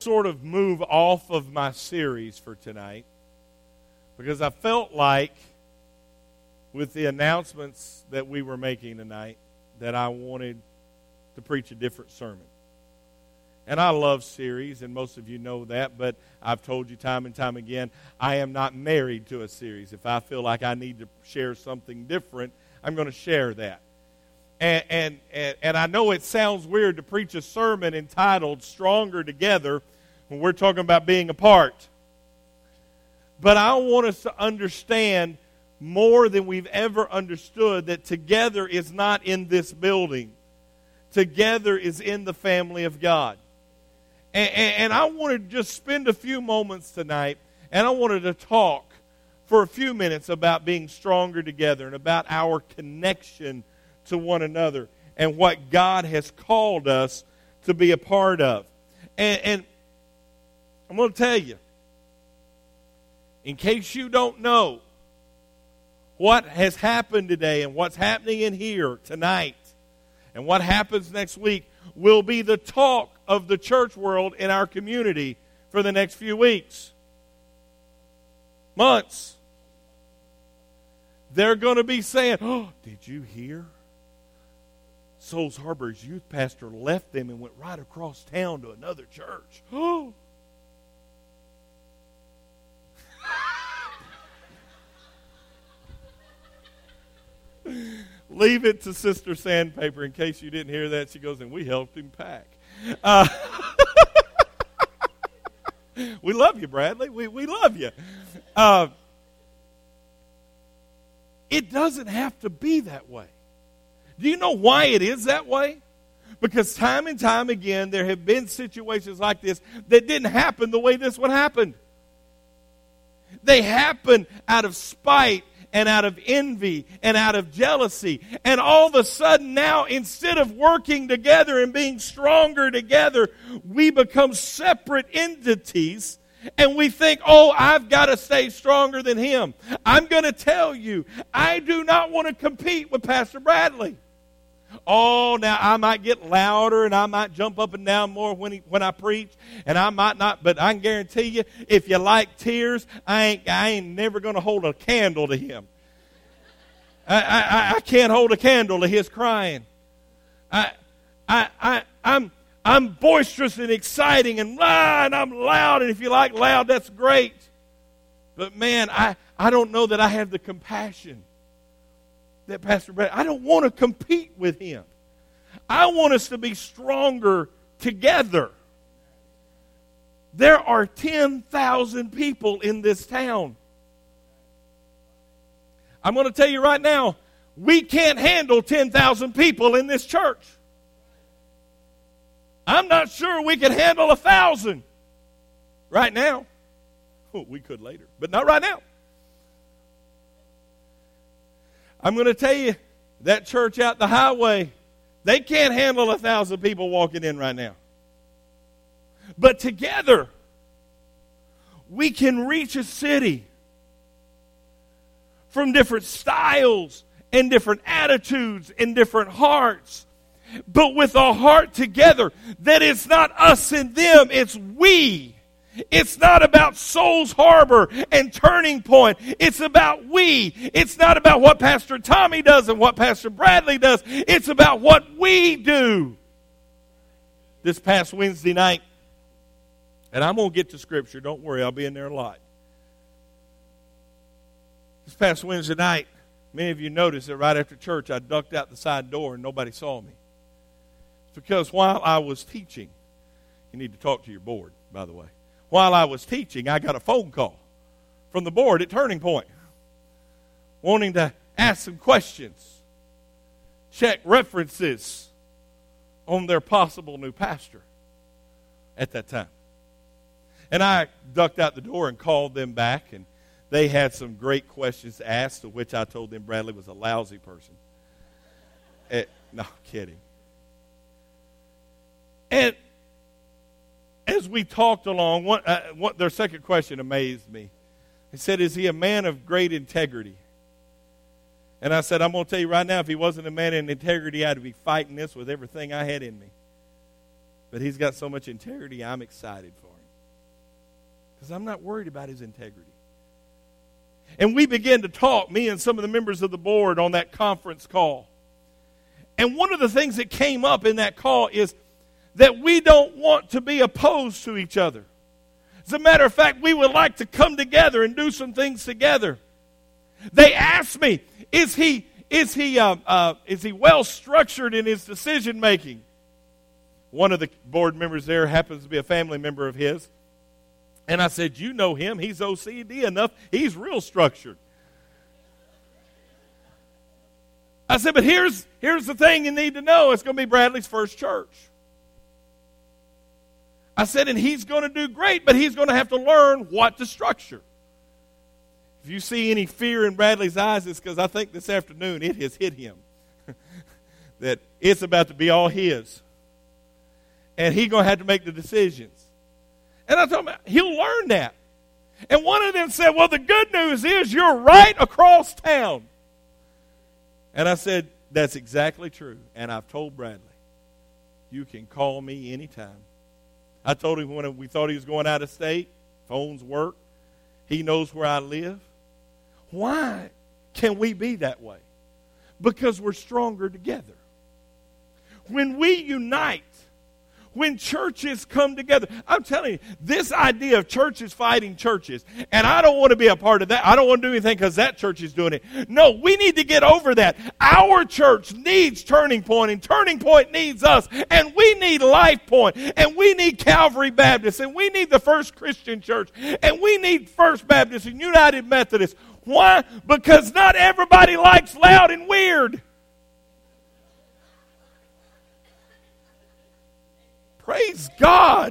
sort of move off of my series for tonight because I felt like with the announcements that we were making tonight that I wanted to preach a different sermon. And I love series, and most of you know that, but I've told you time and time again, I am not married to a series. If I feel like I need to share something different, I'm going to share that. And I know it sounds weird to preach a sermon entitled Stronger Together when we're talking about being apart. But I want us to understand more than we've ever understood that together is not in this building. Together is in the family of God. And I wanted to just spend a few moments tonight, and I wanted to talk for a few minutes about being stronger together and about our connection to one another and what God has called us to be a part of. And I'm going to tell you, in case you don't know, what has happened today and what's happening in here tonight and what happens next week will be the talk of the church world in our community for the next few weeks, months. They're going to be saying, "Oh, did you hear? Souls Harbor's youth pastor left them and went right across town to another church." Oh. Leave it to Sister Sandpaper in case you didn't hear that. She goes, "And we helped him pack." We love you, Bradley. We love you. It doesn't have to be that way. Do you know why it is that way? Because time and time again, there have been situations like this that didn't happen the way this one happened. They happen out of spite and out of envy and out of jealousy. And all of a sudden now, instead of working together and being stronger together, we become separate entities. And we think, "Oh, I've got to stay stronger than him." I'm going to tell you, I do not want to compete with Pastor Bradley. Oh, now I might get louder and I might jump up and down more when I preach, and I might not, but I can guarantee you, if you like tears, I ain't never going to hold a candle to him. I can't hold a candle to his crying. I'm boisterous and exciting and I'm loud, and if you like loud, that's great. But man, I don't know that I have the compassion that Pastor Brad. I don't want to compete with him. I want us to be stronger together. There are 10,000 people in this town. I'm going to tell you right now, we can't handle 10,000 people in this church. I'm not sure we can handle 1,000 right now. Oh, we could later, but not right now. I'm going to tell you, that church out the highway, they can't handle 1,000 people walking in right now. But together, we can reach a city from different styles and different attitudes and different hearts. But with a heart together, that it's not us and them, it's we. It's not about Souls Harbor and Turning Point. It's about we. It's not about what Pastor Tommy does and what Pastor Bradley does. It's about what we do. This past Wednesday night, and I'm going to get to Scripture. Don't worry, I'll be in there a lot. This past Wednesday night, many of you noticed that right after church, I ducked out the side door and nobody saw me. It's because while I was teaching, you need to talk to your board, by the way. While I was teaching, I got a phone call from the board at Turning Point wanting to ask some questions, check references on their possible new pastor at that time. And I ducked out the door and called them back, and they had some great questions to ask, to which I told them Bradley was a lousy person. No, kidding. And as we talked along, their second question amazed me. He said, "Is he a man of great integrity?" And I said, "I'm going to tell you right now, if he wasn't a man of integrity, I'd be fighting this with everything I had in me. But he's got so much integrity, I'm excited for him." because I'm not worried about his integrity. And we began to talk, me and some of the members of the board, on that conference call. And one of the things that came up in that call is that we don't want to be opposed to each other. As a matter of fact, we would like to come together and do some things together. They asked me, is he well structured in his decision making? One of the board members there happens to be a family member of his. And I said, you know him. He's OCD enough. He's real structured. I said, but here's the thing you need to know. It's going to be Bradley's first church. I said, and he's going to do great, but he's going to have to learn what to structure. If you see any fear in Bradley's eyes, it's because I think this afternoon it has hit him. That it's about to be all his. And he's going to have to make the decisions. And I told him, he'll learn that. And one of them said, well, the good news is you're right across town. And I said, that's exactly true. And I've told Bradley, you can call me anytime. I told him when we thought he was going out of state, phones work. He knows where I live. Why can we be that way? Because we're stronger together. When we unite, when churches come together, I'm telling you, this idea of churches fighting churches, and I don't want to be a part of that. I don't want to do anything because that church is doing it. No, we need to get over that. Our church needs Turning Point, and Turning Point needs us, and we need Life Point, and we need Calvary Baptist, and we need the First Christian Church, and we need First Baptist and United Methodist. Why? Because not everybody likes loud and weird. Praise God.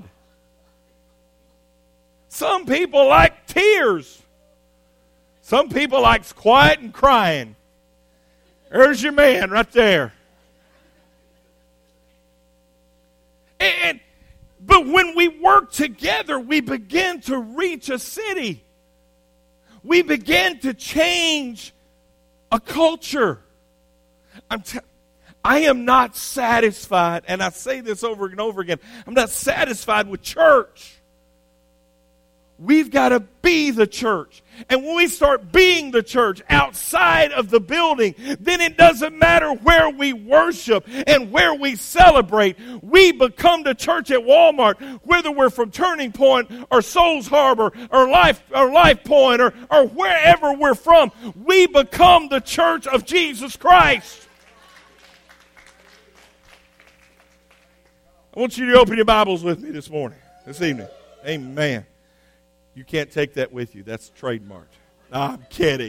Some people like tears. Some people like quiet and crying. There's your man right there. But when we work together, we begin to reach a city. We begin to change a culture. I am not satisfied, and I say this over and over again, I'm not satisfied with church. We've got to be the church. And when we start being the church outside of the building, then it doesn't matter where we worship and where we celebrate. We become the church at Walmart, whether we're from Turning Point or Souls Harbor or Life Point or wherever we're from. We become the church of Jesus Christ. I want you to open your Bibles with me this evening. Amen. You can't take that with you. That's trademarked. I'm kidding.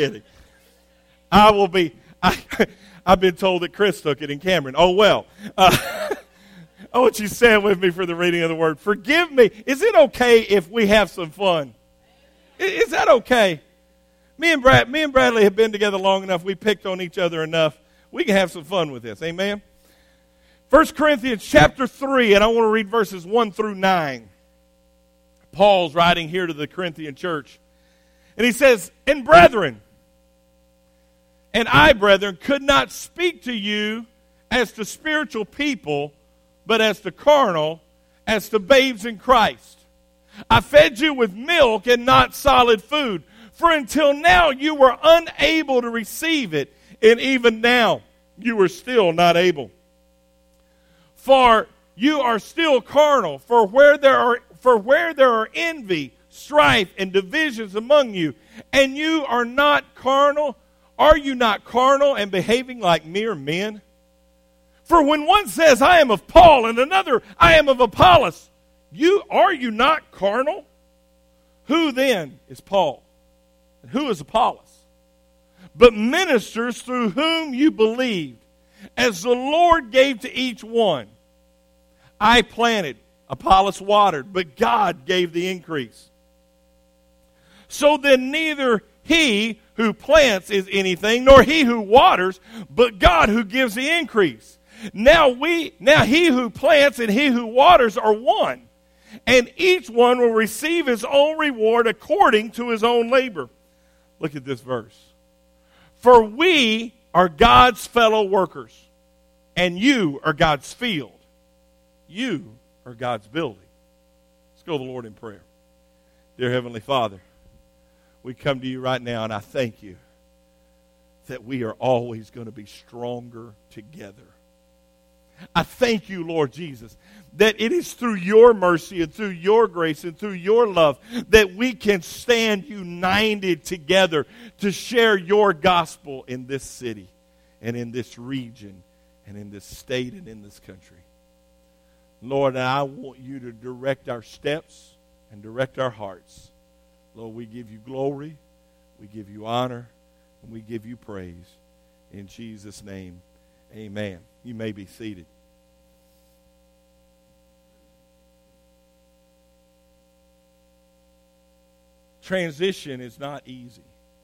I've been told that Chris took it in Cameron. Oh, well. I want you to stand with me for the reading of the word. Forgive me. Is it okay if we have some fun? Is that okay? Me and Bradley have been together long enough. We picked on each other enough. We can have some fun with this. Amen? 1 Corinthians chapter 3, and I want to read verses 1 through 9. Paul's writing here to the Corinthian church. And he says, and brethren, and I, brethren, could not speak to you as to spiritual people, but as to carnal, as to babes in Christ. I fed you with milk and not solid food, for until now you were unable to receive it, and even now you are still not able. For you are still carnal, for where there are envy, strife, and divisions among you, and you are not carnal, are you not carnal and behaving like mere men? For when one says, I am of Paul, and another, I am of Apollos, are you not carnal? Who then is Paul? And who is Apollos? But ministers through whom you believed, as the Lord gave to each one. I planted, Apollos watered, but God gave the increase. So then neither he who plants is anything, nor he who waters, but God who gives the increase. Now he who plants and he who waters are one, and each one will receive his own reward according to his own labor. Look at this verse. For we are God's fellow workers, and you are God's field. You are God's building. Let's go to the Lord in prayer. Dear Heavenly Father, we come to you right now, and I thank you that we are always going to be stronger together. I thank you, Lord Jesus, that it is through your mercy and through your grace and through your love that we can stand united together to share your gospel in this city and in this region and in this state and in this country. Lord, I want you to direct our steps and direct our hearts. Lord, we give you glory, we give you honor, and we give you praise. In Jesus' name, amen. You may be seated. Transition is not easy.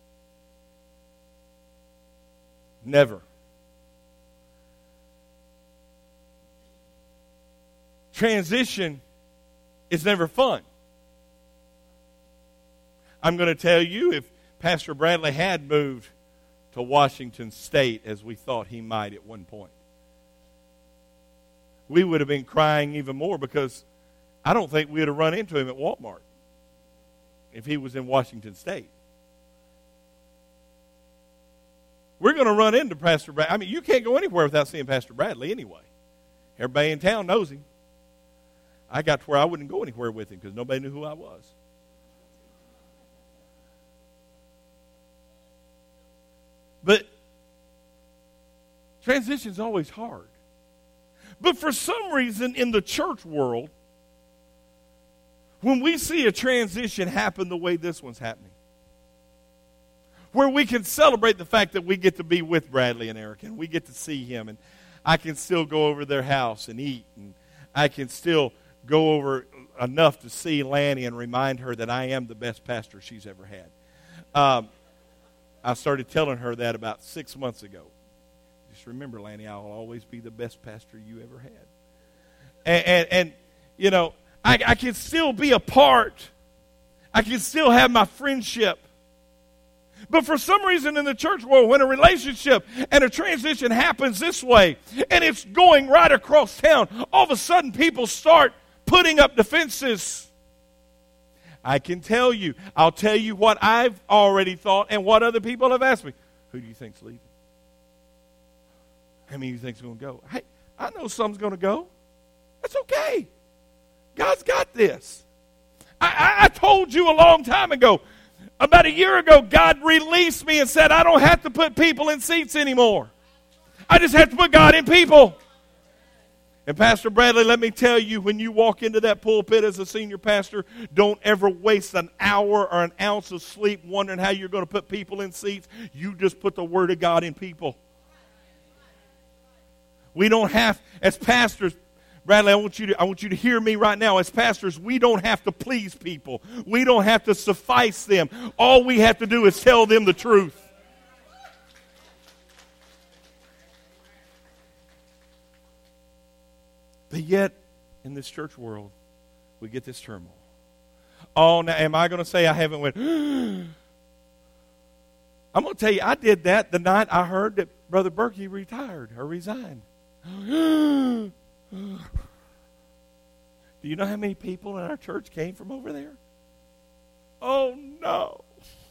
Never. Transition is never fun. I'm going to tell you, if Pastor Bradley had moved to Washington State as we thought he might at one point, we would have been crying even more, because I don't think we would have run into him at Walmart if he was in Washington State. We're going to run into Pastor Bradley. I mean, you can't go anywhere without seeing Pastor Bradley anyway. Everybody in town knows him. I got to where I wouldn't go anywhere with him because nobody knew who I was. But transition's always hard. But for some reason in the church world, when we see a transition happen the way this one's happening, where we can celebrate the fact that we get to be with Bradley and Eric, and we get to see him, and I can still go over to their house and eat, and I can still go over enough to see Lanny and remind her that I am the best pastor she's ever had. I started telling her that about 6 months ago. Just remember, Lanny, I'll always be the best pastor you ever had. And you know, I can still be a part. I can still have my friendship. But for some reason in the church world, when a relationship and a transition happens this way, and it's going right across town, all of a sudden people start putting up defenses. I can tell you, I'll tell you what I've already thought and what other people have asked me. Who do you think's leaving? How many do you think's going to go? Hey, I know some's going to go. That's okay. God's got this. I told you a long time ago, about a year ago, God released me and said, I don't have to put people in seats anymore. I just have to put God in people. And Pastor Bradley, let me tell you, when you walk into that pulpit as a senior pastor, don't ever waste an hour or an ounce of sleep wondering how you're going to put people in seats. You just put the Word of God in people. We don't have, as pastors, Bradley, I want you to hear me right now. As pastors, we don't have to please people. We don't have to suffice them. All we have to do is tell them the truth. But yet, in this church world, we get this turmoil. Oh, now am I going to say I haven't went, I'm going to tell you, I did that the night I heard that Brother Berkey retired or resigned. Do you know how many people in our church came from over there? Oh, no.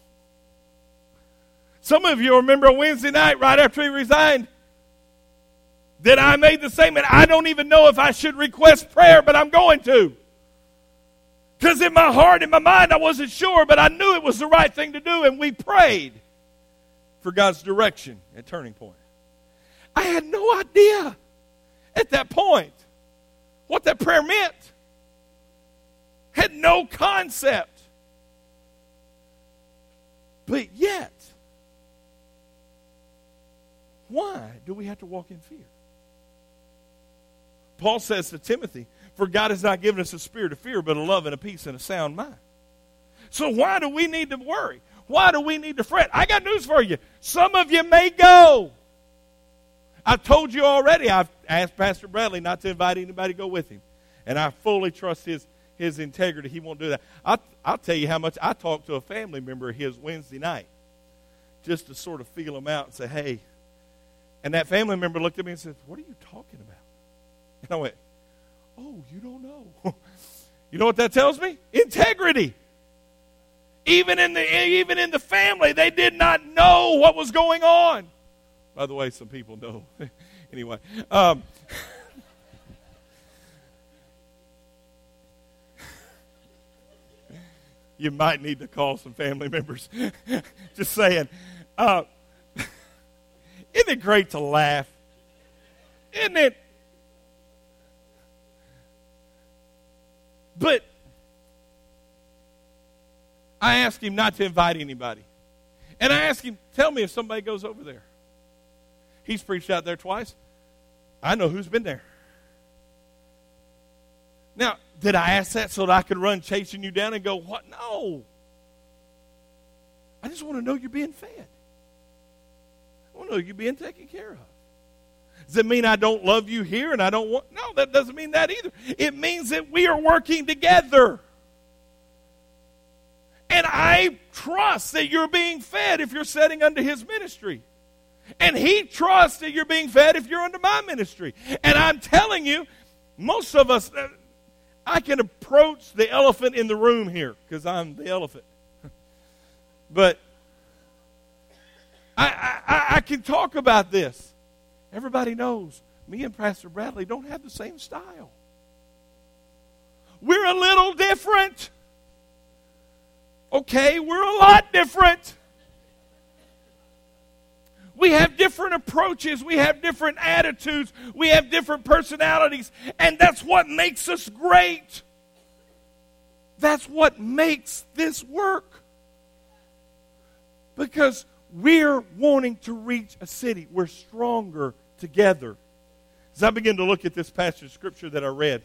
Some of you remember a Wednesday night right after he resigned that I made the statement, I don't even know if I should request prayer, but I'm going to. Because in my heart, in my mind, I wasn't sure, but I knew it was the right thing to do, and we prayed for God's direction at Turning Point. I had no idea at that point what that prayer meant. Had no concept. But yet, why do we have to walk in fear? Paul says to Timothy, for God has not given us a spirit of fear, but a love and a peace and a sound mind. So why do we need to worry? Why do we need to fret? I got news for you. Some of you may go. I've told you already, I've asked Pastor Bradley not to invite anybody to go with him. And I fully trust his integrity. He won't do that. I'll tell you how much I talked to a family member of his Wednesday night just to sort of feel him out and say, hey. And that family member looked at me and said, what are you talking about? And I went, oh, you don't know. You know what that tells me? Integrity. Even in the family, they did not know what was going on. By the way, some people know. Anyway. You might need to call some family members. Just saying. Isn't it great to laugh? Isn't it? But I asked him not to invite anybody. And I asked him, tell me if somebody goes over there. He's preached out there twice. I know who's been there. Now, did I ask that so that I could run chasing you down and go, what? No. I just want to know you're being fed. I want to know you're being taken care of. Does it mean I don't love you here and I don't want? No, that doesn't mean that either. It means that we are working together. And I trust that you're being fed if you're sitting under his ministry. And he trusts that you're being fed if you're under my ministry. And I'm telling you, most of us, I can approach the elephant in the room here because I'm the elephant. But I can talk about this. Everybody knows me and Pastor Bradley don't have the same style. We're a little different. Okay, we're a lot different. We have different approaches. We have different attitudes. We have different personalities. And that's what makes us great. That's what makes this work. Because we're wanting to reach a city. We're stronger together. As I begin to look at this passage of Scripture that I read,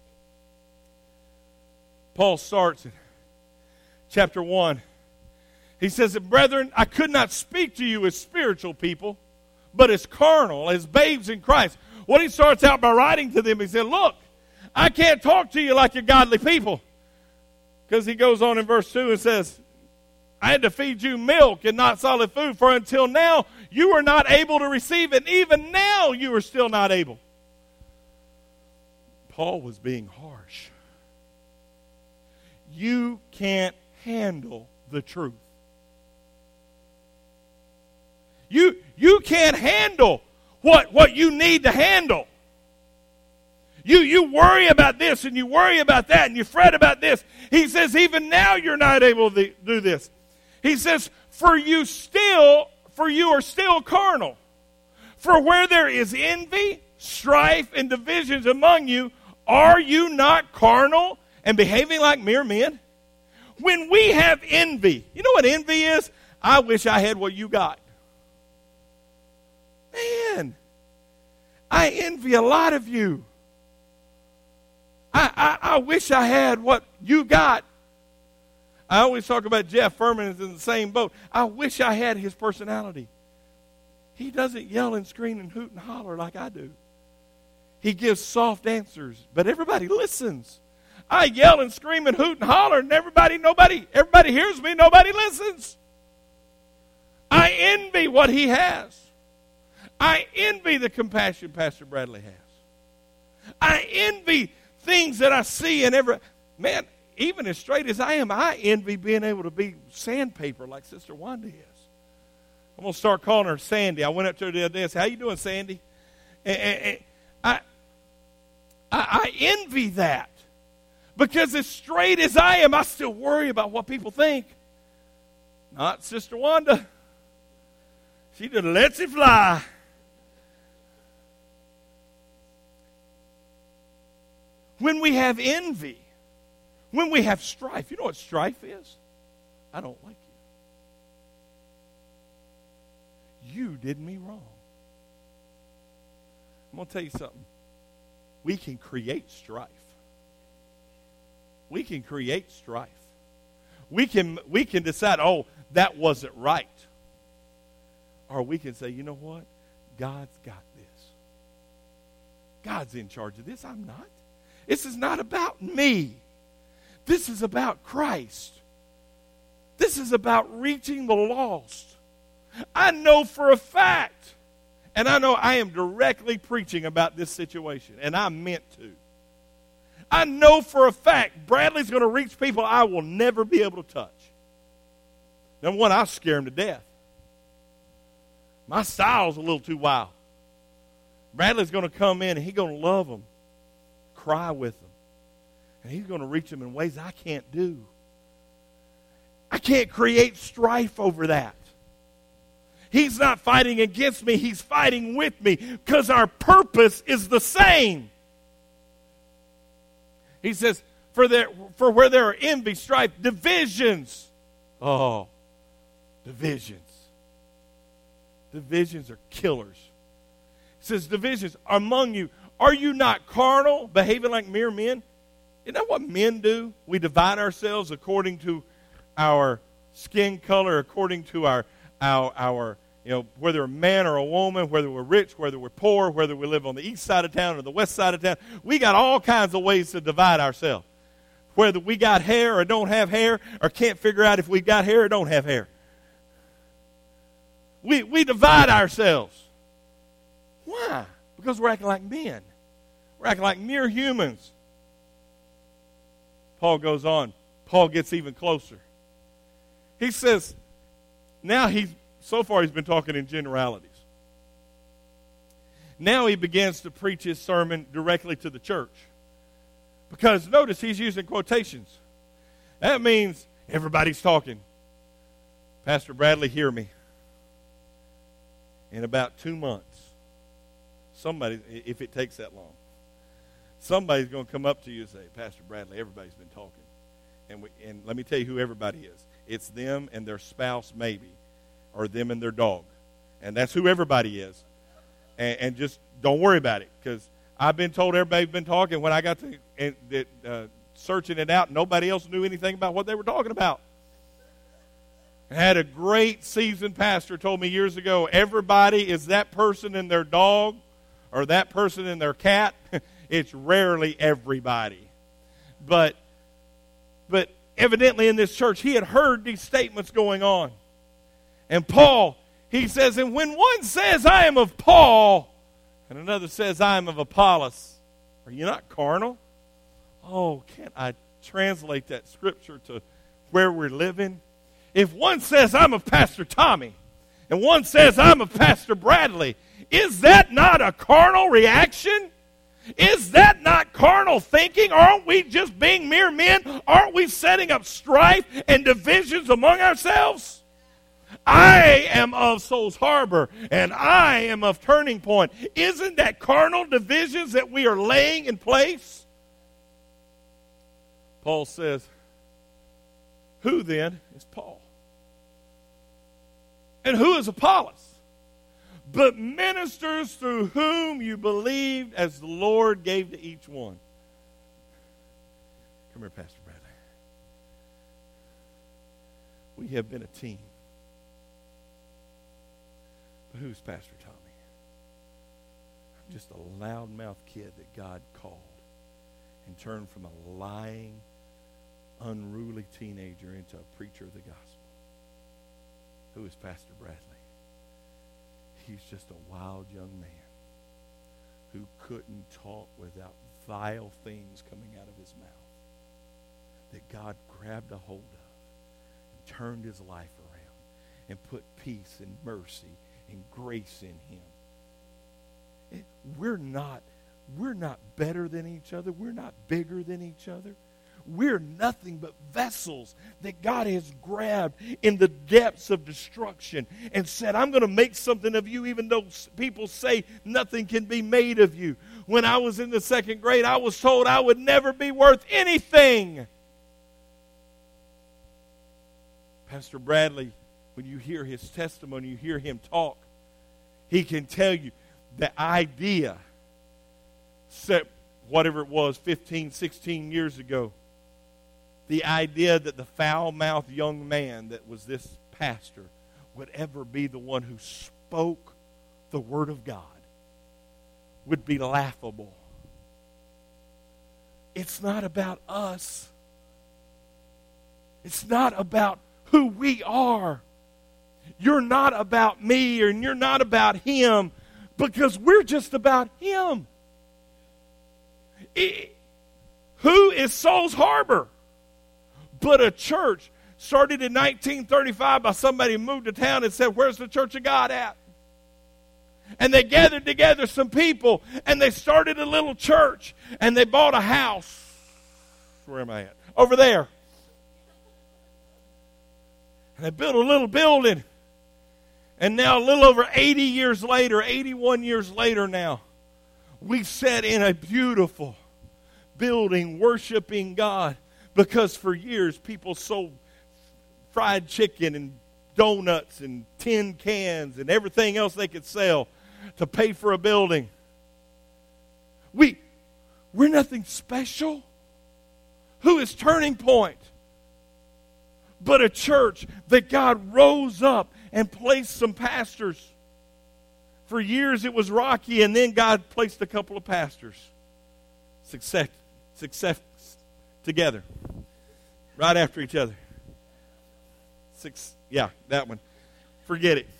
Paul starts in chapter 1. He says, brethren, I could not speak to you as spiritual people, but as carnal, as babes in Christ. What he starts out by writing to them, he said, look, I can't talk to you like you're godly people. Because he goes on in verse 2 and says, I had to feed you milk and not solid food, for until now you were not able to receive it. And even now you are still not able. Paul was being harsh. You can't handle the truth. You can't handle what you need to handle. You worry about this and you worry about that and you fret about this. He says, even now you're not able to do this. He says, for you are still carnal. For where there is envy, strife, and divisions among you, are you not carnal and behaving like mere men? When we have envy, you know what envy is? I wish I had what you got. Man, I envy a lot of you. I wish I had what you got. I always talk about Jeff Furman is in the same boat. I wish I had his personality. He doesn't yell and scream and hoot and holler like I do. He gives soft answers, but everybody listens. I yell and scream and hoot and holler, and everybody hears me, nobody listens. I envy what he has. I envy the compassion Pastor Bradley has. I envy things that I see in man, even as straight as I am, I envy being able to be sandpaper like Sister Wanda is. I'm going to start calling her Sandy. I went up to her the other day and said, how you doing, Sandy? And I envy that. Because as straight as I am, I still worry about what people think. Not Sister Wanda. She just lets it fly. When we have envy, when we have strife, you know what strife is? I don't like you. You did me wrong. I'm going to tell you something. We can create strife. We can create strife. We can decide, oh, that wasn't right. Or we can say, you know what? God's got this. God's in charge of this. I'm not. This is not about me. This is about Christ. This is about reaching the lost. I know for a fact, and I know I am directly preaching about this situation, and I meant to. I know for a fact Bradley's going to reach people I will never be able to touch. Number one, I'll scare them to death. My style's a little too wild. Bradley's going to come in and he's going to love them, cry with them, and he's going to reach them in ways I can't do. I can't create strife over that. He's not fighting against me. He's fighting with me because our purpose is the same. He says, for where there are envy, strife, divisions. Oh, divisions. Divisions are killers. He says, divisions among you. Are you not carnal, behaving like mere men? Isn't that what men do? We divide ourselves according to our skin color, according to our whether a man or a woman, whether we're rich, whether we're poor, whether we live on the east side of town or the west side of town. We got all kinds of ways to divide ourselves. Whether we got hair or don't have hair, or can't figure out if we got hair or don't have hair. We divide ourselves. Why? Because we're acting like men. We're acting like mere humans. Paul goes on. Paul gets even closer. He says, so far he's been talking in generalities. Now he begins to preach his sermon directly to the church. Because notice he's using quotations. That means everybody's talking. Pastor Bradley, hear me. In about 2 months, somebody, if it takes that long, somebody's going to come up to you and say, Pastor Bradley, everybody's been talking. And let me tell you who everybody is. It's them and their spouse maybe, or them and their dog. And that's who everybody is. And just don't worry about it, because I've been told everybody's been talking. When I got to searching it out, nobody else knew anything about what they were talking about. I had a great seasoned pastor told me years ago, everybody is that person and their dog or that person and their cat. It's rarely everybody. But evidently in this church, he had heard these statements going on. And Paul, he says, and when one says, I am of Paul, and another says, I am of Apollos, are you not carnal? Oh, can't I translate that scripture to where we're living? If one says, I'm of Pastor Tommy, and one says, I'm of Pastor Bradley, is that not a carnal reaction? Is that not carnal thinking? Aren't we just being mere men? Aren't we setting up strife and divisions among ourselves? I am of Souls Harbor, and I am of Turning Point. Isn't that carnal divisions that we are laying in place? Paul says, who then is Paul? And who is Apollos? But ministers through whom you believed as the Lord gave to each one. Come here, Pastor Bradley. We have been a team. But who's Pastor Tommy? I'm just a loudmouth kid that God called and turned from a lying, unruly teenager into a preacher of the gospel. Who is Pastor Bradley? He's just a wild young man who couldn't talk without vile things coming out of his mouth that God grabbed a hold of and turned his life around and put peace and mercy and grace in him. We're not better than each other. We're not bigger than each other. We're nothing but vessels that God has grabbed in the depths of destruction and said, I'm going to make something of you, even though people say nothing can be made of you. When I was in the second grade, I was told I would never be worth anything. Pastor Bradley, when you hear his testimony, you hear him talk, he can tell you the idea set whatever it was 15, 16 years ago. The idea that the foul-mouthed young man that was this pastor would ever be the one who spoke the Word of God would be laughable. It's not about us. It's not about who we are. You're not about me, and you're not about him, because we're just about him. Who is Souls Harbor but a church started in 1935 by somebody who moved to town and said, where's the Church of God at? And they gathered together some people, and they started a little church, and they bought a house. Where am I at? Over there. And they built a little building. And now a little over 80 years later, 81 years later now, we sat in a beautiful building worshiping God, because for years people sold fried chicken and donuts and tin cans and everything else they could sell to pay for a building. We're nothing special. Who is Turning Point but a church that God rose up and placed some pastors? For years it was rocky, and then God placed a couple of pastors. Success together. Right after each other. Yeah, that one. Forget it.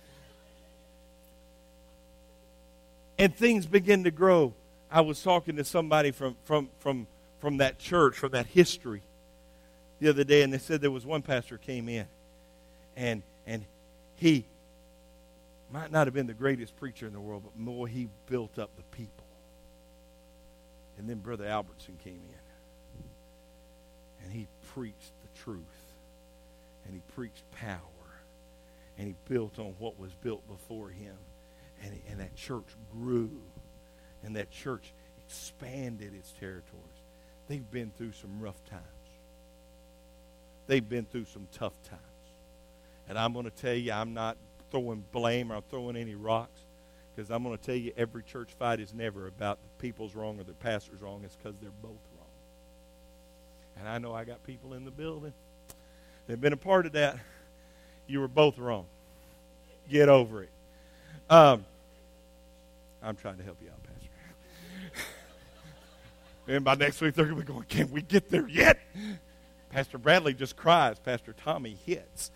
And things begin to grow. I was talking to somebody from that church, from that history, the other day, and they said there was one pastor came in, and he might not have been the greatest preacher in the world, but more, he built up the people. And then Brother Albertson came in, and he preached the truth, and he preached power, and he built on what was built before him, and that church grew, and that church expanded its territories. They've been through some rough times. They've been through some tough times. And I'm going to tell you, I'm not throwing blame or throwing any rocks, because I'm going to tell you, every church fight is never about the people's wrong or the pastor's wrong. It's because they're both wrong. And I know I got people in the building that have been a part of that. You were both wrong. Get over it. I'm trying to help you out, Pastor. And by next week, they're going to be going, can't we get there yet? Pastor Bradley just cries. Pastor Tommy hits.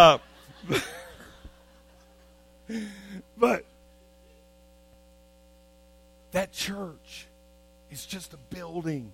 But that church is just a building.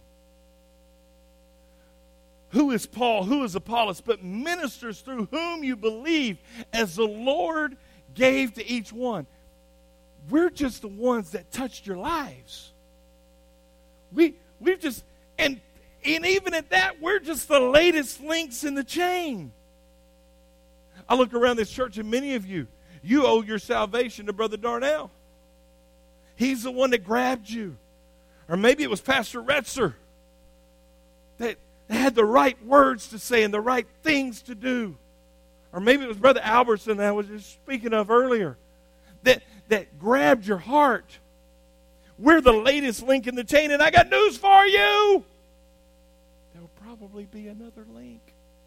Who is Paul? Who is Apollos? But ministers through whom you believe, as the Lord gave to each one. We're just the ones that touched your lives. We've just, and even at that, we're just the latest links in the chain. I look around this church, and many of you owe your salvation to Brother Darnell. He's the one that grabbed you. Or maybe it was Pastor Retzer that had the right words to say and the right things to do. Or maybe it was Brother Albertson that I was just speaking of earlier that grabbed your heart. We're the latest link in the chain, and I got news for you. There'll probably be another link.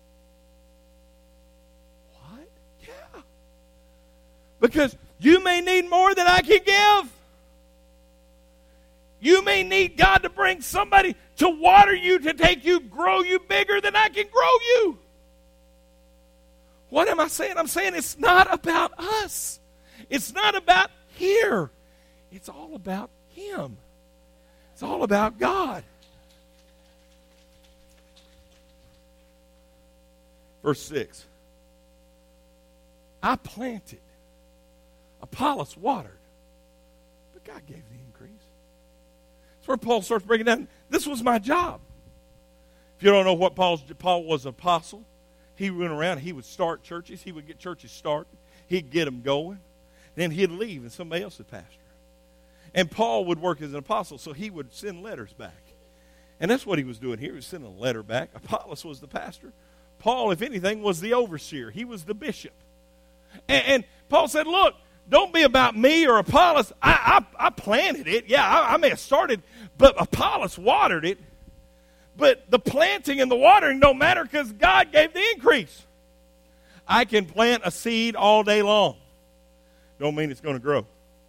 What? Yeah. Because you may need more than I can give. You may need God to bring somebody to water you, to take you, grow you bigger than I can grow you. What am I saying? I'm saying it's not about us. It's not about here. It's all about Him. It's all about God. Verse 6. I planted, Apollos watered, but God gave the increase. That's where Paul starts breaking down. This was my job. If you don't know what Paul was an apostle. He went around, he would start churches. He would get churches started. He'd get them going. Then he'd leave and somebody else would pastor. And Paul would work as an apostle, so he would send letters back. And that's what he was doing here. He was sending a letter back. Apollos was the pastor. Paul, if anything, was the overseer. He was the bishop. And Paul said, look, don't be about me or Apollos. I planted it. Yeah, I may have started, but Apollos watered it. But the planting and the watering don't matter because God gave the increase. I can plant a seed all day long. Don't mean it's going to grow.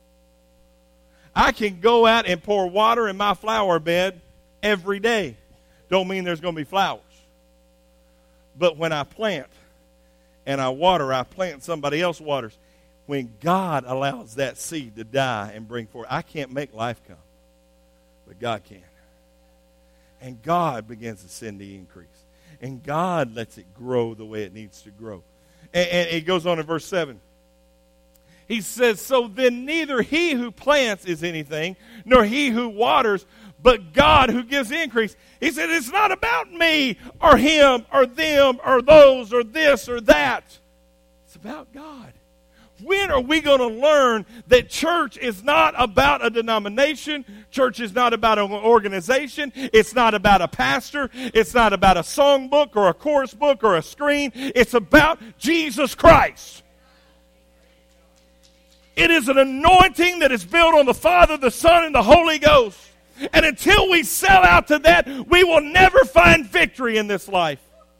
I can go out and pour water in my flower bed every day. Don't mean there's going to be flowers. But when I plant and I water, I plant and somebody else waters. When God allows that seed to die and bring forth, I can't make life come, but God can. And God begins to send the increase. And God lets it grow the way it needs to grow. And it goes on in verse 7. He says, so then neither he who plants is anything, nor he who waters, but God who gives increase. He said, it's not about me or him or them or those or this or that. It's about God. When are we going to learn that church is not about a denomination? Church is not about an organization. It's not about a pastor. It's not about a songbook or a chorus book or a screen. It's about Jesus Christ. It is an anointing that is built on the Father, the Son, and the Holy Ghost. And until we sell out to that, we will never find victory in this life.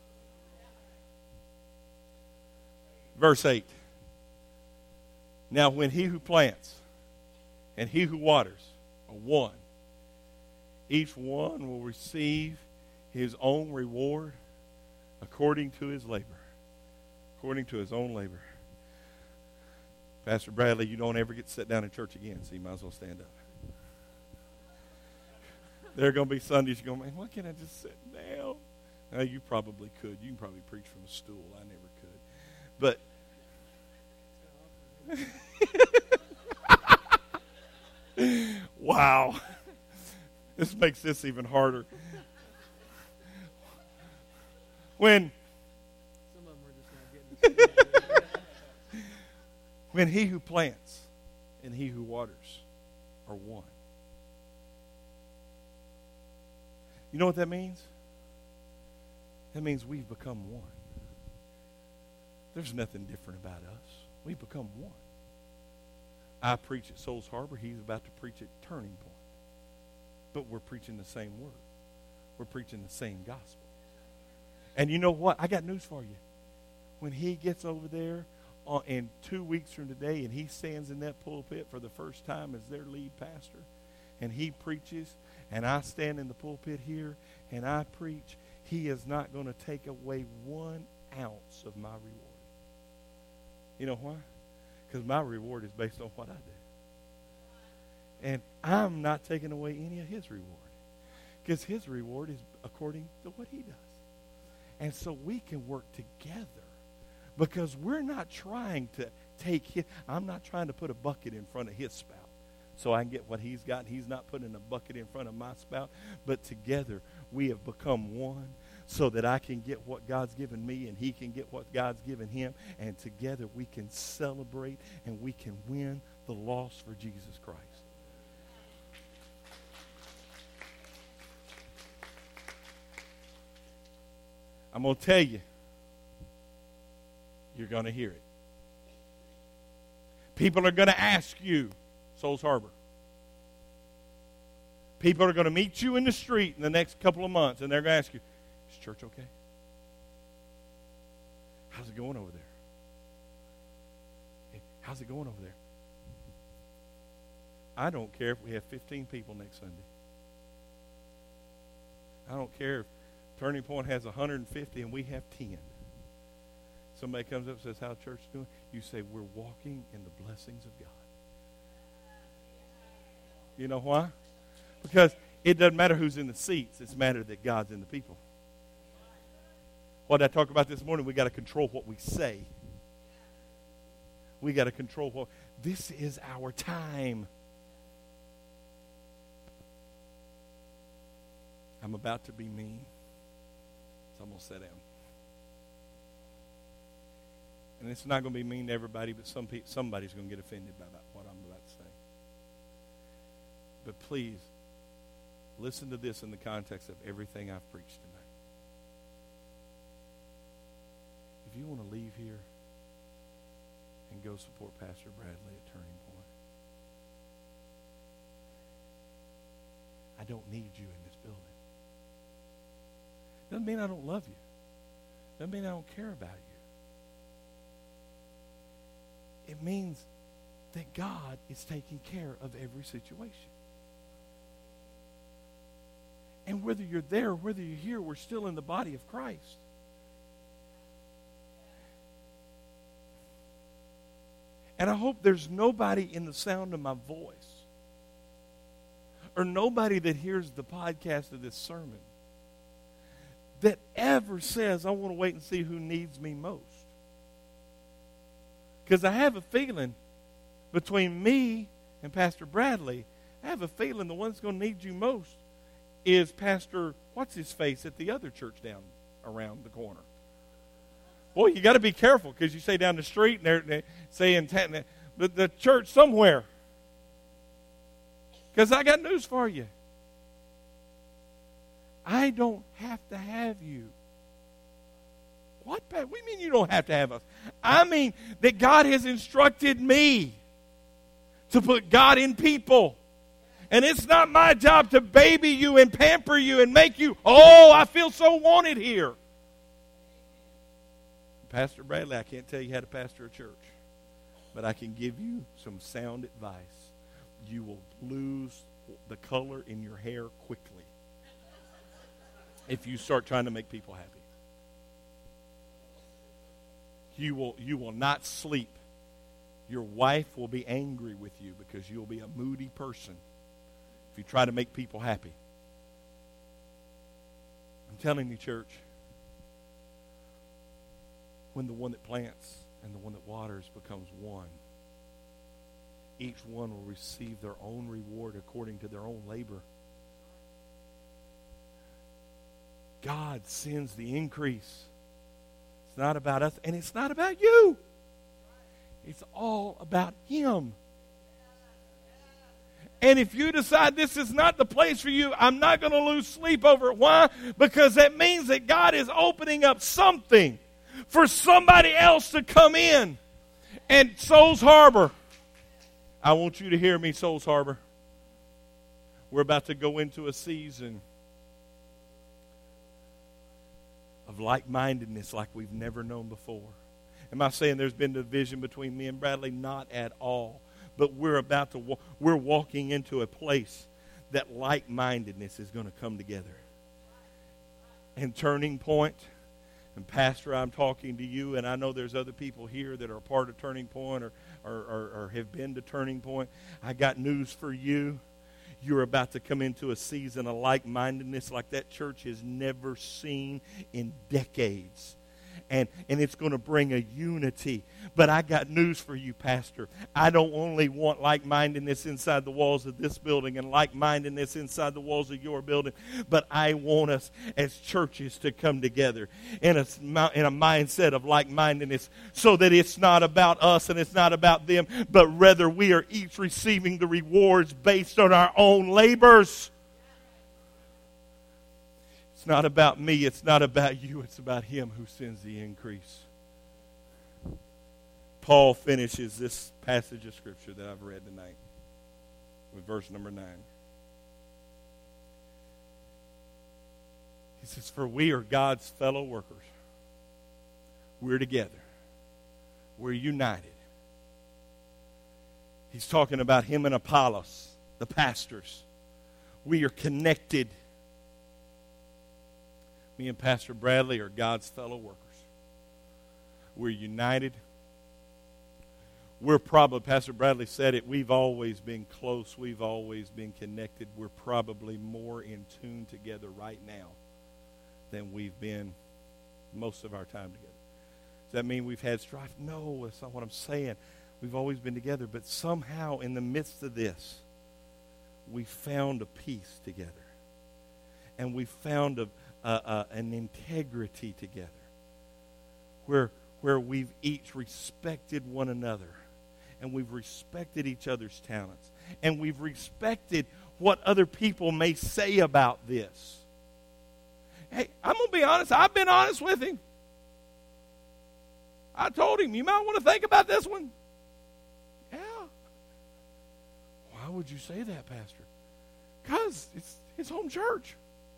Verse 8. Now when he who plants and he who waters are one, each one will receive his own reward according to his labor. According to his own labor. Pastor Bradley, you don't ever get to sit down in church again, so you might as well stand up. There are going to be Sundays you're going, man, why can't I just sit down? Now, you probably could. You can probably preach from a stool. I never could. But, wow. This makes this even harder. When some of them are just not getting it. When he who plants and he who waters are one. You know what that means? That means we've become one. There's nothing different about us. We've become one. I preach at Souls Harbor. He's about to preach at Turning Point. But we're preaching the same word. We're preaching the same gospel. And you know what? I got news for you. When he gets over there in 2 weeks from today and he stands in that pulpit for the first time as their lead pastor and he preaches and I stand in the pulpit here and I preach, he is not going to take away 1 ounce of my reward. You know why? Because my reward is based on what I do. And I'm not taking away any of his reward. Because his reward is according to what he does. And so we can work together. Because we're not trying to take his, I'm not trying to put a bucket in front of his spout so I can get what he's got. He's not putting a bucket in front of my spout. But together we have become one so that I can get what God's given me and he can get what God's given him. And together we can celebrate and we can win the lost for Jesus Christ. I'm going to tell you, you're going to hear it. People are going to ask you, Souls Harbor. People are going to meet you in the street in the next couple of months, and they're going to ask you, is church okay? How's it going over there? How's it going over there? I don't care if we have 15 people next Sunday. I don't care if Turning Point has 150 and we have 10. Somebody comes up and says, how's church doing? You say, we're walking in the blessings of God. You know why? Because it doesn't matter who's in the seats. It's a matter that God's in the people. What did I talk about this morning? We got to control what we say. We got to control what. This is our time. I'm about to be mean. So I'm going to sit down. And it's not going to be mean to everybody, but somebody's going to get offended by what I'm about to say. But please, listen to this in the context of everything I've preached tonight. If you want to leave here and go support Pastor Bradley at Turning Point, I don't need you in this building. Doesn't mean I don't love you. Doesn't mean I don't care about you. It means that God is taking care of every situation. And whether you're there or whether you're here, we're still in the body of Christ. And I hope there's nobody in the sound of my voice or nobody that hears the podcast of this sermon that ever says, I want to wait and see who needs me most. Because I have a feeling between me and Pastor Bradley, I have a feeling the one that's going to need you most is Pastor, what's his face, at the other church down around the corner. Boy, you got to be careful because you say down the street and they're saying the church somewhere. Because I got news for you. I don't have to have you. What do you mean you don't have to have us? I mean that God has instructed me to put God in people. And it's not my job to baby you and pamper you and make you, oh, I feel so wanted here. Pastor Bradley, I can't tell you how to pastor a church, but I can give you some sound advice. You will lose the color in your hair quickly if you start trying to make people happy. You will not sleep. Your wife will be angry with you because you'll be a moody person if you try to make people happy. I'm telling you, church, when the one that plants and the one that waters becomes one, each one will receive their own reward according to their own labor. God sends the increase. It's not about us, and it's not about you. It's all about Him. And if you decide this is not the place for you, I'm not going to lose sleep over it. Why? Because that means that God is opening up something for somebody else to come in. And Souls Harbor, I want you to hear me, Souls Harbor. We're about to go into a season of like-mindedness like we've never known before. Am I saying there's been division between me and Bradley? Not at all. But we're walking into a place that like-mindedness is going to come together. And Turning Point, and Pastor, I'm talking to you, and I know there's other people here that are a part of Turning Point or have been to Turning Point. I got news for you. You're about to come into a season of like-mindedness like that church has never seen in decades. And it's going to bring a unity. But I got news for you, Pastor. I don't only want like-mindedness inside the walls of this building and like-mindedness inside the walls of your building, but I want us as churches to come together in a mindset of like-mindedness so that it's not about us and it's not about them, but rather we are each receiving the rewards based on our own labors. It's not about me. It's not about you. It's about Him who sends the increase. Paul finishes this passage of Scripture that I've read tonight with verse number 9. He says, for we are God's fellow workers. We're together. We're united. He's talking about him and Apollos, the pastors. We are connected. Me and Pastor Bradley are God's fellow workers. We're united. We're probably, Pastor Bradley said it, we've always been close. We've always been connected. We're probably more in tune together right now than we've been most of our time together. Does that mean we've had strife? No, that's not what I'm saying. We've always been together. But somehow in the midst of this, we found a peace together. And we found an integrity together where we've each respected one another and we've respected each other's talents and we've respected what other people may say about this. Hey, I'm going to be honest. I've been honest with him. I told him, you might want to think about this one. Yeah. Why would you say that, Pastor? Because it's his home church.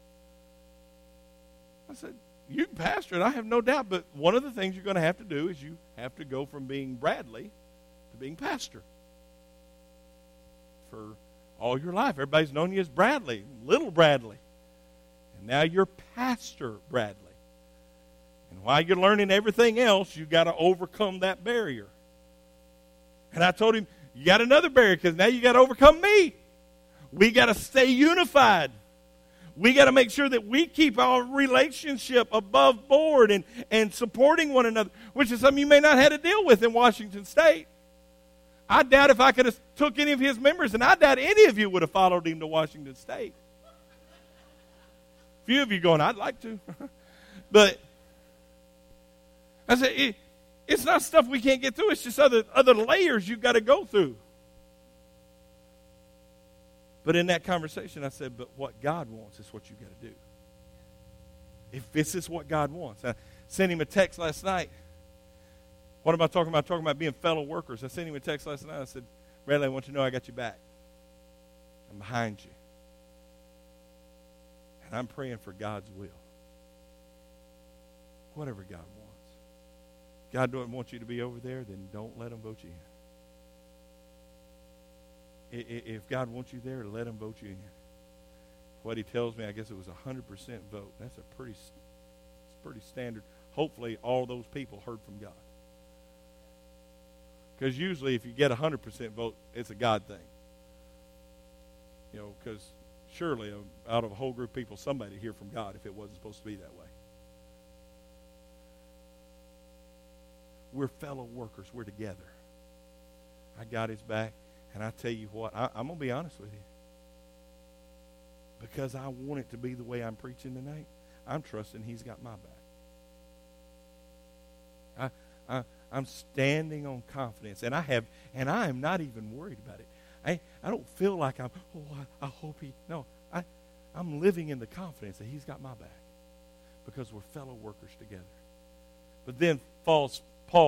I said, you can pastor it, I have no doubt, but one of the things you're going to have to do is you have to go from being Bradley to being pastor. For all your life, everybody's known you as Bradley, little Bradley. And now you're Pastor Bradley. And while you're learning everything else, you've got to overcome that barrier. And I told him, you got another barrier because now you got to overcome me. We got to stay unified. We got to make sure that we keep our relationship above board and supporting one another, which is something you may not have to deal with in Washington State. I doubt if I could have took any of his members, and I doubt any of you would have followed him to Washington State. A few of you going, I'd like to. But I said, it's not stuff we can't get through. It's just other layers you've got to go through. But in that conversation, I said, but what God wants is what you got to do. If this is what God wants. I sent him a text last night. What am I talking about? Talking about being fellow workers. I sent him a text last night. I said, Bradley, I want you to know I got you back. I'm behind you. And I'm praying for God's will. Whatever God wants. God doesn't want you to be over there, then don't let him vote you in. If God wants you there, let him vote you in. What he tells me, I guess it was 100% vote. That's it's pretty standard. Hopefully all those people heard from God. Because usually if you get 100% vote, it's a God thing. You know, because surely out of a whole group of people, somebody hear from God if it wasn't supposed to be that way. We're fellow workers. We're together. I got his back. And I tell you what, I'm going to be honest with you. Because I want it to be the way I'm preaching tonight, I'm trusting he's got my back. I'm standing on confidence. And I am not even worried about it. I don't feel like I hope he, no. I'm living in the confidence that he's got my back. Because we're fellow workers together. But then Paul's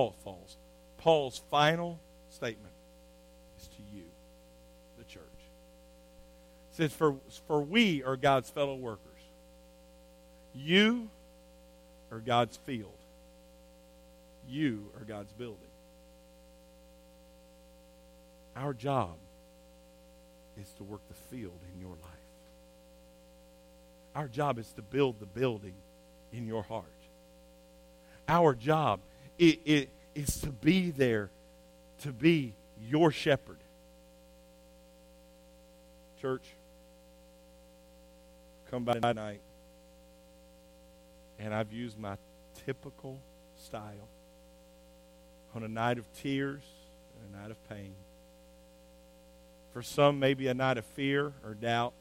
final statement is to you, the church. It says, for we are God's fellow workers. You are God's field. You are God's building. Our job is to work the field in your life. Our job is to build the building in your heart. Our job is to be there, to be your shepherd. Church, come by tonight, and I've used my typical style on a night of tears and a night of pain. For some, maybe a night of fear or doubt.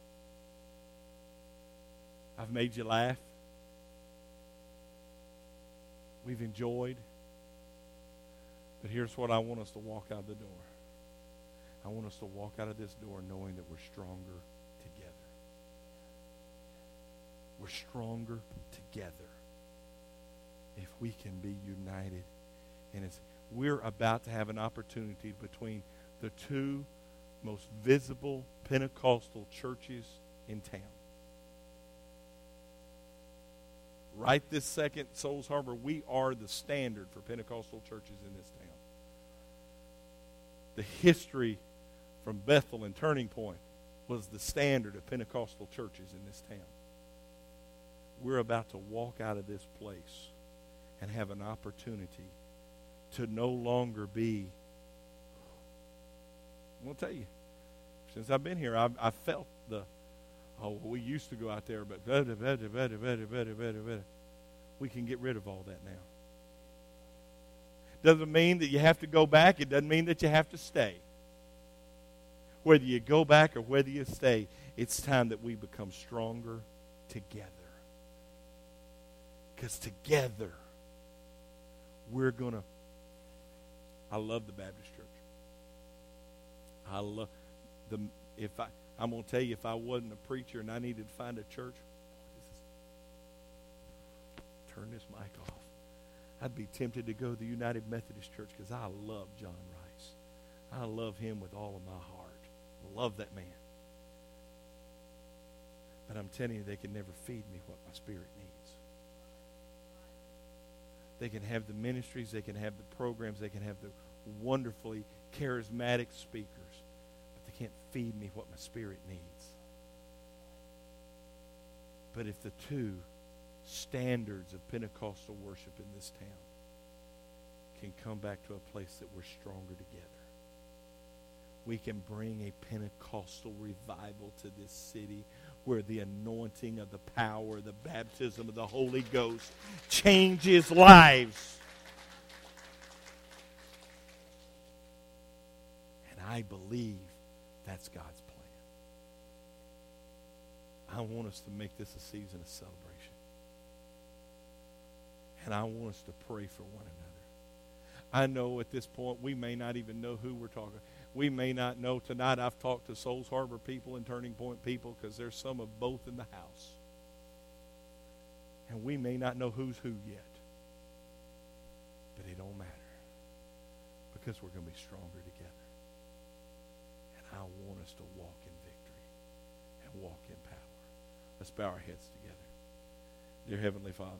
I've made you laugh. We've enjoyed. But here's what I want us to walk out of the door. I want us to walk out of this door knowing that we're stronger together. We're stronger together if we can be united. And we're about to have an opportunity between the two most visible Pentecostal churches in town. Right this second, Souls Harbor, we are the standard for Pentecostal churches in this town. The history from Bethel and Turning Point was the standard of Pentecostal churches in this town. We're about to walk out of this place and have an opportunity to no longer be. I'm going to tell you, since I've been here, I've felt we used to go out there, but we can get rid of all that now. Doesn't mean that you have to go back. It doesn't mean that you have to stay. Whether you go back or whether you stay, it's time that we become stronger together. Because together, we're going to. I love the Baptist church. I love I'm going to tell you, if I wasn't a preacher and I needed to find a church, turn this mic off. I'd be tempted to go to the United Methodist Church because I love John Rice. I love him with all of my heart. I love that man. But I'm telling you, they can never feed me what my spirit needs. They can have the ministries, they can have the programs, they can have the wonderfully charismatic speakers, but they can't feed me what my spirit needs. But if the two standards of Pentecostal worship in this town can come back to a place that we're stronger together, we can bring a Pentecostal revival to this city where the anointing of the power, the baptism of the Holy Ghost changes lives. And I believe that's God's plan. I want us to make this a season of celebration. And I want us to pray for one another. I know at this point we may not even know who we're talking. We may not know. Tonight I've talked to Souls Harbor people and Turning Point people because there's some of both in the house. And we may not know who's who yet. But it don't matter. Because we're going to be stronger together. And I want us to walk in victory and walk in power. Let's bow our heads together. Dear Heavenly Father,